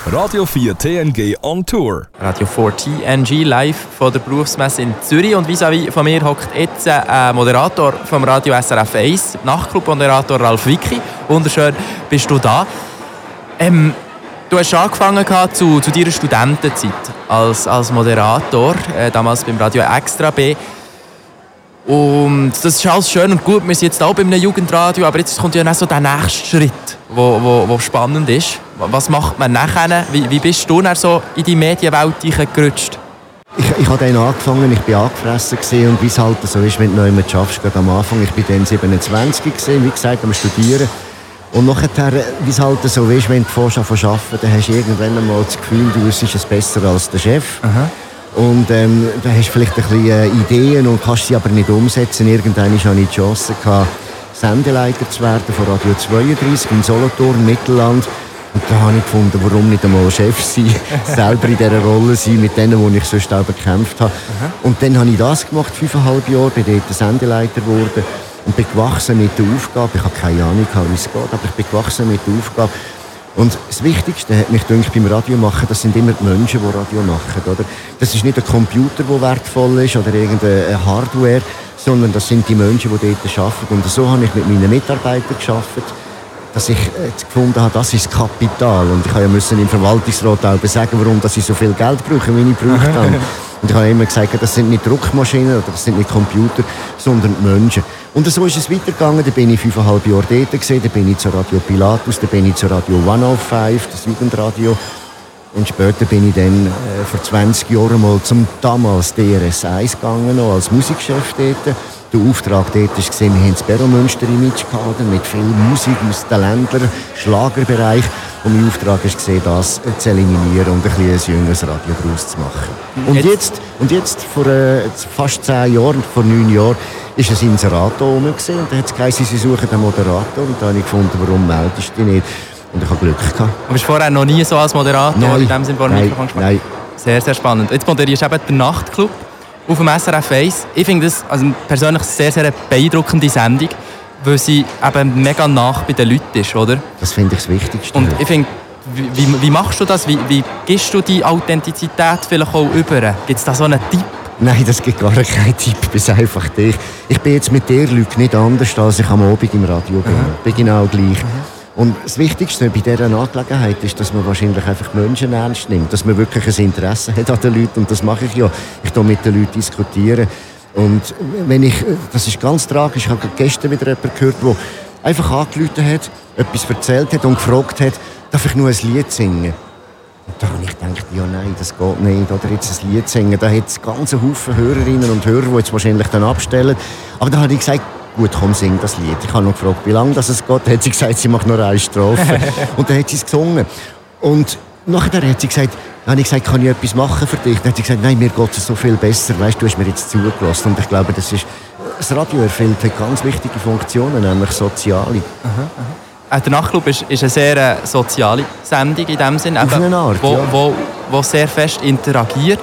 Radio 4 TNG on Tour. Radio 4 TNG live von der Berufsmesse in Zürich. Und vis-à-vis von mir hockt jetzt ein Moderator vom Radio SRF 1, Nachtclub-Moderator Ralf Wicki. Wunderschön, bist du da. Du hast angefangen zu deiner Studentenzeit als Moderator, damals beim Radio Extra B. Und das ist alles schön und gut. Wir sind jetzt auch bei einem Jugendradio, aber jetzt kommt ja noch so der nächste Schritt, wo spannend ist. Was macht man nachher? Wie bist du dann so in die Medienwelt gerutscht? Ich habe dann angefangen, ich war angefressen und wie es halt so ist, wenn du noch jemanden schaffst, gerade am Anfang. Ich war dann 27, wie gesagt, am Studieren. Und nachher, wie es halt so ist, wenn du vorhast an zu arbeiten, dann hast du irgendwann einmal das Gefühl, du wüsstest es besser als der Chef. Aha. Und dann hast du vielleicht ein bisschen Ideen und kannst sie aber nicht umsetzen. Irgendwann hatte ich die Chance, Sendeleiter zu werden von Radio 32 im Solothurn, Mittelland. Und da habe ich gefunden, warum nicht einmal Chef sein, selber in dieser Rolle sein, mit denen, die ich sonst auch bekämpft habe. Aha. Und dann habe ich das gemacht, 5,5 Jahre, bin dort Sendeleiter geworden und bin gewachsen mit der Aufgabe. Ich habe keine Ahnung, wie es geht, aber ich bin gewachsen mit der Aufgabe. Und das Wichtigste hat mich gedacht, beim Radio machen, das sind immer die Menschen, die Radio machen. Oder? Das ist nicht ein Computer, der wertvoll ist oder irgendeine Hardware, sondern das sind die Menschen, die dort arbeiten. Und so habe ich mit meinen Mitarbeitern gearbeitet, dass ich gefunden habe, das ist Kapital. Und ich musste im Verwaltungsrat auch sagen, warum dass ich so viel Geld brauche, wie ich gebraucht habe. Und ich habe immer gesagt, das sind nicht Druckmaschinen oder das sind nicht Computer, sondern Menschen. Und so ist es weitergegangen. Da bin ich 5,5 Jahre dort gewesen. Da bin ich zu Radio Pilatus, da bin ich zu Radio 105, das Jugendradio. Und später bin ich dann vor 20 Jahren mal zum damals DRS 1 gegangen, noch als Musikchef dort. Der Auftrag dort war, wir haben das Beromünster-Image gehabt, mit viel Musik aus den Ländern, Schlagerbereich. Und mein Auftrag war, das zu eliminieren und ein jüngeres Radio daraus zu machen. Und jetzt vor fast 10 Jahren, vor 9 Jahren, ist ein Inserat da oben gewesen. Und da hat es geheißen, sie suchen einen Moderator. Und da habe ich gefunden, warum meldest du dich nicht? Und ich habe Glück gehabt. Aber bist du vorher noch nie so als Moderator in dem Sinne vor dem Mikrofon gesprochen? Nein. Sehr, sehr spannend. Jetzt moderierst du eben den Nachtclub auf dem SRF 1. Ich finde das persönlich sehr, sehr beeindruckende Sendung, weil sie eben mega nah bei den Leuten ist, oder? Das finde ich das Wichtigste. Und ich finde, wie machst du das? Wie gibst du die Authentizität vielleicht auch über? Gibt es da so einen Tipp? Nein, das gibt gar keinen Tipp, bis einfach dich. Ich bin jetzt mit dir Leuten nicht anders, als ich am Abend im Radio bin. Ich bin genau gleich. Und das Wichtigste bei dieser Angelegenheit ist, dass man wahrscheinlich einfach Menschen ernst nimmt, dass man wirklich ein Interesse hat an den Leuten. Und das mache ich ja. Ich diskutiere mit den Leuten diskutieren. Und das ist ganz tragisch. Ich habe gestern wieder jemanden gehört, der einfach angerufen hat, etwas erzählt hat und gefragt hat, darf ich nur ein Lied singen? Und da habe ich gedacht, ja nein, das geht nicht. Oder jetzt ein Lied singen. Da hat es ganze Haufen Hörerinnen und Hörer, die jetzt wahrscheinlich dann abstellen. Aber da habe ich gesagt, gut, komm, sing das Lied. Ich habe noch gefragt, wie lange das es geht. Da hat sie gesagt, sie macht nur eine Strophe. Und dann hat sie es gesungen. Und nachher hat sie gesagt, dann habe ich gesagt, kann ich etwas machen für dich? Dann hat sie gesagt, nein, mir geht es so viel besser. Weißt, du hast mir jetzt zugelassen. Und ich glaube, das Radio erfüllt ganz wichtige Funktionen, nämlich soziale. Der Nachtclub ist eine sehr soziale Sendung in dem Sinne, auf eine Art, wo sehr fest interagiert.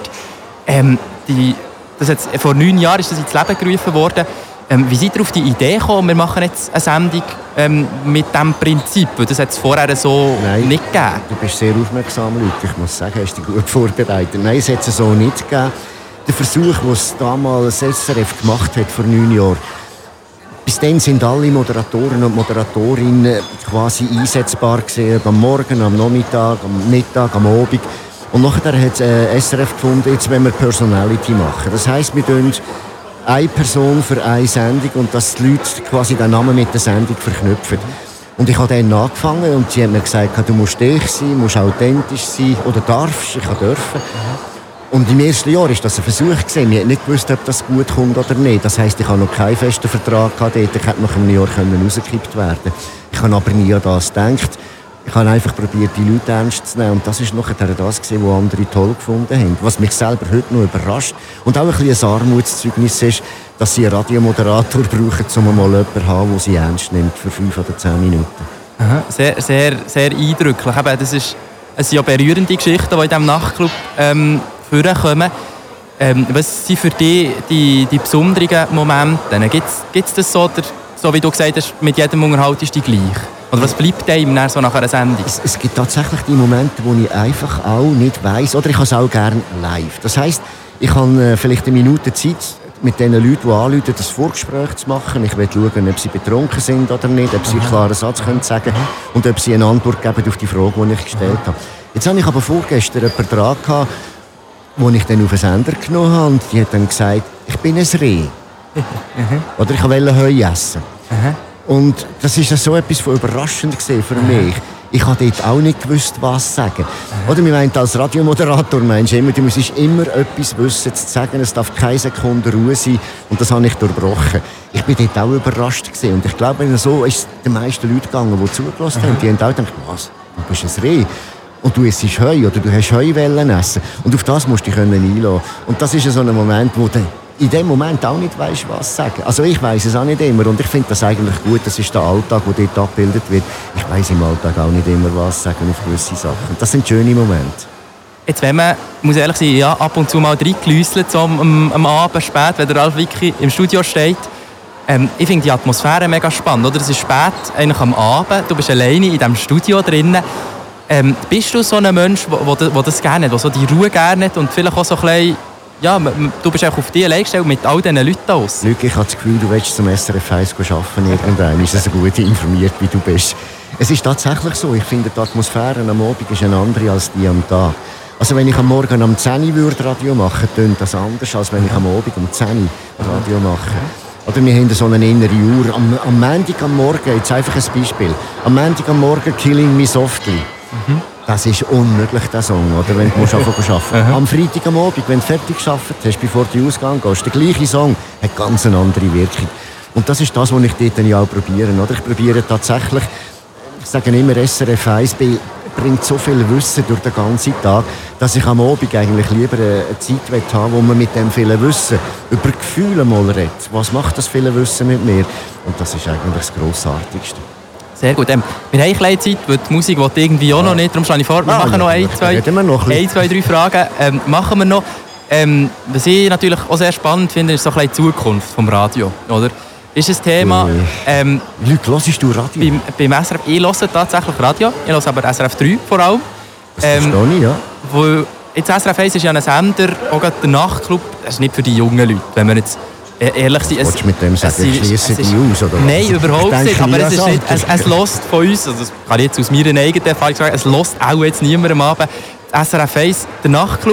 Vor 9 Jahren ist das ins Leben gerufen worden. Wie seid ihr auf die Idee gekommen, wir machen jetzt eine Sendung mit diesem Prinzip? Weil das hat es vorher so nicht gegeben. Du bist sehr aufmerksam, Leute. Ich muss sagen, hast dich gut vorbereitet. Nein, es hat es so nicht gegeben. Der Versuch, den es damals SRF gemacht hat, vor 9 Jahren, bis dann sind alle Moderatoren und Moderatorinnen quasi einsetzbar gewesen. Am Morgen, am Nachmittag, am Mittag, am Abend. Und nachher hat SRF gefunden, jetzt wollen wir Personality machen. Das heisst, wir tun eine Person für eine Sendung und dass die Leute quasi den Namen mit der Sendung verknüpfen. Und ich habe dann angefangen und sie hat mir gesagt, du musst dich sein, musst authentisch sein oder darfst, ich dürfen. Und im ersten Jahr war das ein Versuch. Ich habe nicht gewusst, ob das gut kommt oder nicht. Das heisst, ich habe noch keinen festen Vertrag gehabt. Ich hätte nach einem Jahr rausgekippt werden. Ich habe aber nie an das gedacht. Ich habe einfach probiert, die Leute ernst zu nehmen. Und das war nachher das, was andere toll gefunden haben. Was mich selber heute noch überrascht. Und auch ein bisschen ein Armutszeugnis ist, dass sie einen Radiomoderator brauchen, um mal jemanden zu haben, der sie ernst nimmt für 5 oder 10 Minuten. Aha, sehr, sehr, sehr eindrücklich. Es sind ja berührende Geschichten, die in diesem Nachtclub vorkommen. Was sind für dich die besonderen Momente? Gibt es das so wie du gesagt hast, mit jedem unterhaltest du dich gleich? Oder was bleibt einem dann so nach einer Sendung? Es gibt tatsächlich die Momente, wo ich einfach auch nicht weiss, oder ich habe es auch gerne live. Das heisst, ich habe vielleicht eine Minute Zeit, mit den Leuten, die anrufen, das Vorgespräch zu machen. Ich will schauen, ob sie betrunken sind oder nicht, ob sie einen klaren Satz können sagen und ob sie eine Antwort geben auf die Frage, die ich gestellt habe. Jetzt habe ich aber vorgestern jemanden dran gehabt, den ich dann auf den Sender genommen habe, und die hat dann gesagt, ich bin ein Reh. Oder ich wollte Heu essen. Und das ist so etwas von überraschend gewesen für mich. Ich habe dort auch nicht gewusst, was sagen. Oder wir meinen, als Radiomoderator meinst du immer, du musst immer etwas wissen zu sagen, es darf keine Sekunde Ruhe sein. Und das habe ich durchbrochen. Ich bin dort auch überrascht gewesen. Und ich glaube, so ist es den meisten Leuten gegangen, die zugelassen haben. Die haben auch gedacht, was, du bist ein Reh. Und du isst Heu oder du hast Heuwellen essen. Und auf das musst du dich einlassen. Und das ist so ein Moment, wo du in dem Moment auch nicht weißt, was sagen. Also ich weiss es auch nicht immer und ich finde das eigentlich gut. Das ist der Alltag, der dort abgebildet wird. Ich weiss im Alltag auch nicht immer, was sagen auf gewisse Sachen. Das sind schöne Momente. Jetzt, wenn man, muss ehrlich sein, ja, ab und zu mal reingelüsselt, so am Abend spät, wenn der Ralf Wicki im Studio steht. Ich finde die Atmosphäre mega spannend. Oder? Es ist spät, eigentlich am Abend, du bist alleine in diesem Studio drinnen. Bist du so ein Mensch, der das gerne hat, der so die Ruhe gerne hat und vielleicht auch so ein bisschen, ja, du bist auch auf dich allein gestellt mit all diesen Leuten aus? Luc, ich habe das Gefühl, du willst zum SRF 1 arbeiten irgendwann. Ist so gut informiert, wie du bist. Es ist tatsächlich so. Ich finde, die Atmosphäre am Abend ist eine andere als die am Tag. Also wenn ich am Morgen um 10 Uhr Radio mache, tönt das anders, als wenn ich am Abend um 10 Uhr Radio mache. Oder wir haben so eine innere Uhr. Am Montag am Morgen, jetzt einfach ein Beispiel. Am Montag am Morgen «Killing Me Softly». Das ist unmöglich, der Song, oder? Wenn du arbeiten. Am Freitag am Abend, wenn du fertig gearbeitet hast, bevor du ausgegangen gehst, der gleiche Song hat ganz eine andere Wirkung. Und das ist das, was ich dort ja auch probiere. Oder? Ich probiere tatsächlich, ich sage immer, SRF 1 bringt so viel Wissen durch den ganzen Tag, dass ich am Abend eigentlich lieber eine Zeit haben, wo man mit dem vielen Wissen über Gefühle mal redet. Was macht das viele Wissen mit mir? Und das ist eigentlich das Grossartigste. Sehr gut. Wir haben eine kleine Zeit, weil die Musik will irgendwie auch noch nicht. Darum schlage ich vor, wir machen noch ein, zwei, drei Fragen. Machen wir noch. Was ich natürlich auch sehr spannend finde, ist so ein bisschen die Zukunft des Radio. Oder? Ist ein Thema. Leute, hörst du Radio? Beim SRF, ich höre tatsächlich Radio. Ich höre aber SRF 3 vor allem. Das verstehe ich, ja. Wo jetzt SRF 1 ist ja ein Sender, auch gerade der Nachtclub. Das ist nicht für die jungen Leute, wenn wir jetzt ehrlich sein. Willst du mit dem sagen, schliessen die aus? Oder was? Nein, überhaupt nicht. Aber es ist nicht, es lässt von uns, also das kann ich jetzt aus meiner eigenen Erfahrung sagen, es lässt auch jetzt niemand am Abend. SRF 1, der Nachtclub.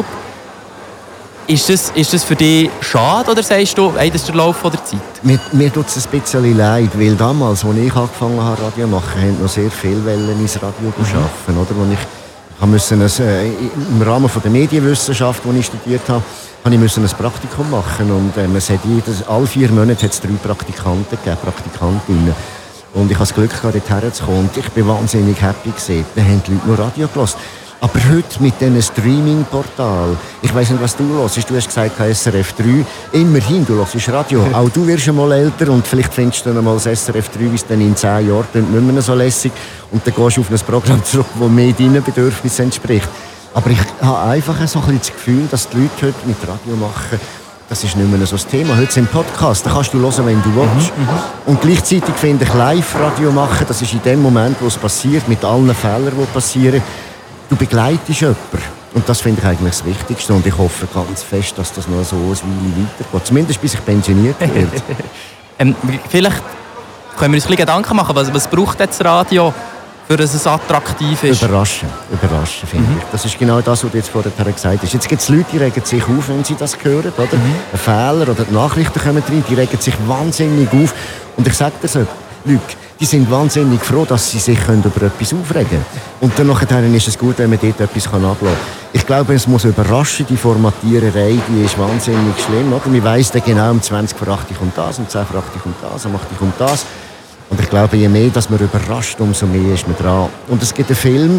Ist das für dich schade oder sagst du, hey, das ist der Lauf der Zeit? Mir tut es ein bisschen leid, weil damals, als ich angefangen habe, Radio zu machen, haben noch sehr viele ins Radio arbeiten, oder? Ich musste im Rahmen der Medienwissenschaft, die ich studiert habe, ein Praktikum machen. Und alle 4 Monate hat es 3 Praktikanten gegeben, Praktikantinnen. Und ich hatte das Glück, dorthin zu kommen. Und ich war wahnsinnig happy gewesen. Da haben die Leute nur Radio gehört. Aber heute mit diesen Streaming-Portalen, ich weiss nicht, was du hörst. Du hast gesagt, SRF 3. Immerhin, du hörst Radio. Auch du wirst einmal älter und vielleicht findest du dann einmal das SRF 3, wie es dann in 10 Jahren nicht mehr so lässig. Und dann gehst du auf ein Programm zurück, das mehr deinen Bedürfnissen entspricht. Aber ich habe einfach so ein bisschen das Gefühl, dass die Leute heute mit Radio machen, das ist nicht mehr so das Thema. Heute sind Podcasts, da kannst du hören, wenn du willst. Und gleichzeitig finde ich Live-Radio machen, das ist in dem Moment, wo es passiert, mit allen Fehlern, die passieren. Du begleitest jemanden. Und das finde ich eigentlich das Wichtigste. Und ich hoffe ganz fest, dass das noch so eine Weile weitergeht. Zumindest bis ich pensioniert werde. Vielleicht können wir uns ein bisschen Gedanken machen, was braucht jetzt das Radio, für dass es attraktiv ist? Überraschen finde ich. Das ist genau das, was du jetzt vorher gesagt hast. Jetzt gibt es Leute, die regen sich auf, wenn sie das hören. Oder? Ein Fehler oder die Nachrichten kommen rein, die regen sich wahnsinnig auf. Und ich sage dir so, Leute, die sind wahnsinnig froh, dass sie sich über etwas aufregen können. Und dann ist es gut, wenn man dort etwas ablassen kann. Ich glaube, es muss überraschen, die Formatiererei, die ist wahnsinnig schlimm. Oder? Man weiss dann genau, um 20 vor 8 kommt das, um 10 vor 8 kommt das, um 8 kommt das. Und ich glaube, je mehr dass man überrascht, umso mehr ist man dran. Und es gibt einen Film,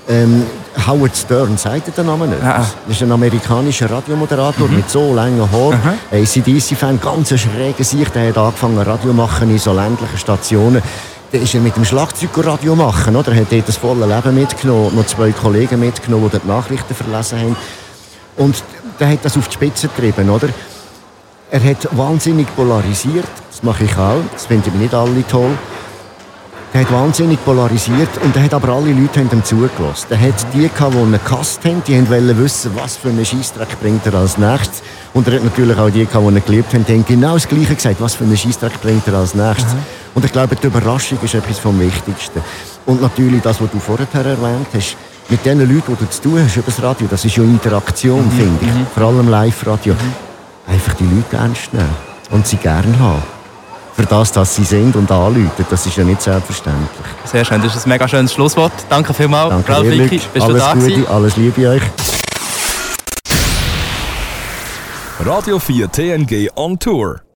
Howard Stern, sagt der Name nicht? Ja. Das ist ein amerikanischer Radiomoderator mit so langen Haaren. AC/DC-Fan, ganz schräger Sicht. Der hat angefangen Radio zu machen in so ländlichen Stationen. Dann ist er mit dem Schlagzeug Radio machen. Oder? Er hat dort das volle Leben mitgenommen, noch 2 Kollegen mitgenommen, die die Nachrichten verlesen haben. Und der hat das auf die Spitze getrieben. Oder? Er hat wahnsinnig polarisiert. Das mache ich auch. Das finden wir nicht alle toll. Der hat wahnsinnig polarisiert und er hat aber alle Leute ihm zugelassen. Er hat die gehabt, die ihn gehasst haben, die wollten wissen, was für einen Scheissdreck bringt er als nächstes. Und er hat natürlich auch die gehabt, die ihn geliebt haben, die haben genau das Gleiche gesagt, was für einen Scheissdreck bringt er als nächstes. Und ich glaube, die Überraschung ist etwas vom Wichtigsten. Und natürlich das, was du vorher erwähnt hast, mit den Leuten, die du zu tun hast über das Radio, das ist ja Interaktion, finde ich. Vor allem Live-Radio. Einfach die Leute ernst nehmen und sie gerne haben. Für das, dass sie sind und anrufen, das ist ja nicht selbstverständlich. Sehr schön, das ist ein mega schönes Schlusswort. Danke vielmals, Danke Ralf dir, Wicki, bist alles du da Gute, gewesen? alles Liebe euch. Radio 4 TNG on Tour.